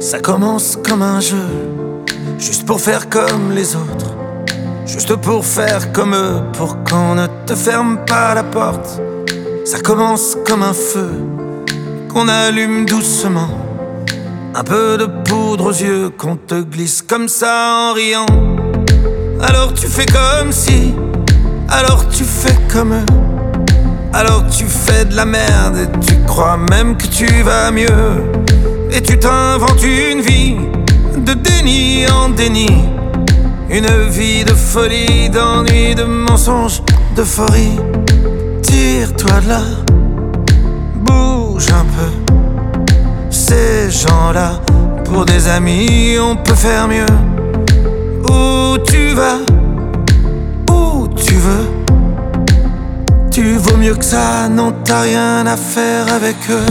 Ça commence comme un jeu, juste pour faire comme les autres, juste pour faire comme eux, pour qu'on ne te ferme pas la porte. Ça commence comme un feu qu'on allume doucement, un peu de poudre aux yeux qu'on te glisse comme ça en riant. Alors tu fais comme si, alors tu fais comme eux, alors tu fais de la merde et tu crois même que tu vas mieux. Et tu t'inventes une vie de déni en déni, une vie de folie, d'ennui, de mensonges, d'euphorie. Tire-toi de là, bouge un peu. Ces gens-là, pour des amis, on peut faire mieux. Où tu vas, où tu veux, tu vaux mieux que ça, non t'as rien à faire avec eux.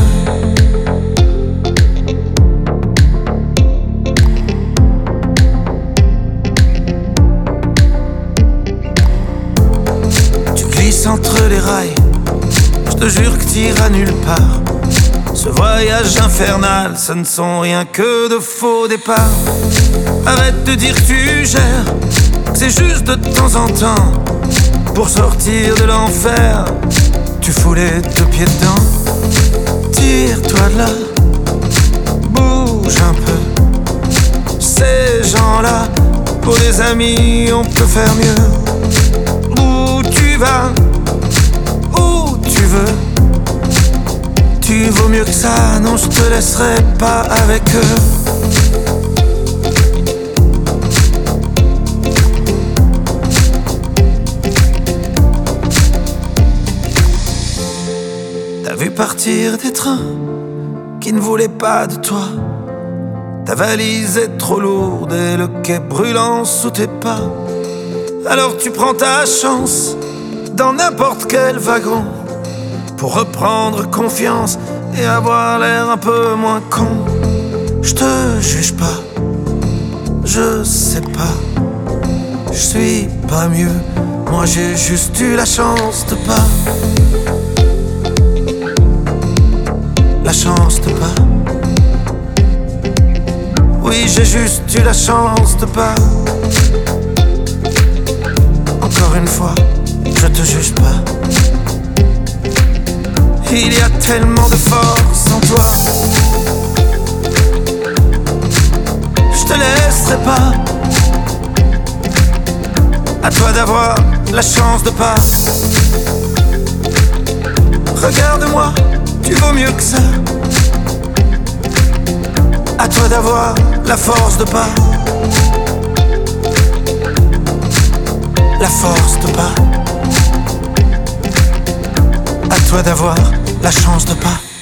Entre les rails, je te jure que t'iras nulle part. Ce voyage infernal, ce ne sont rien que de faux départs. Arrête de dire que tu gères, que c'est juste de temps en temps. Pour sortir de l'enfer, tu fous les deux pieds dedans. Tire-toi de là, bouge un peu. Ces gens-là, pour les amis, on peut faire mieux. Où tu vas, tu vaux mieux que ça, non je te laisserai pas avec eux. T'as vu partir des trains qui ne voulaient pas de toi. Ta valise est trop lourde et le quai brûlant sous tes pas. Alors tu prends ta chance dans n'importe quel wagon pour reprendre confiance et avoir l'air un peu moins con. Je te juge pas, je sais pas, je suis pas mieux. Moi j'ai juste eu la chance de pas, la chance de pas. Oui j'ai juste eu la chance de pas. Encore une fois, je te juge pas. Il y a tellement de force en toi, je te laisserai pas. À toi d'avoir la chance de pas. Regarde-moi, tu vaux mieux que ça. À toi d'avoir la force de pas. La force de pas. À toi d'avoir la chance de pas.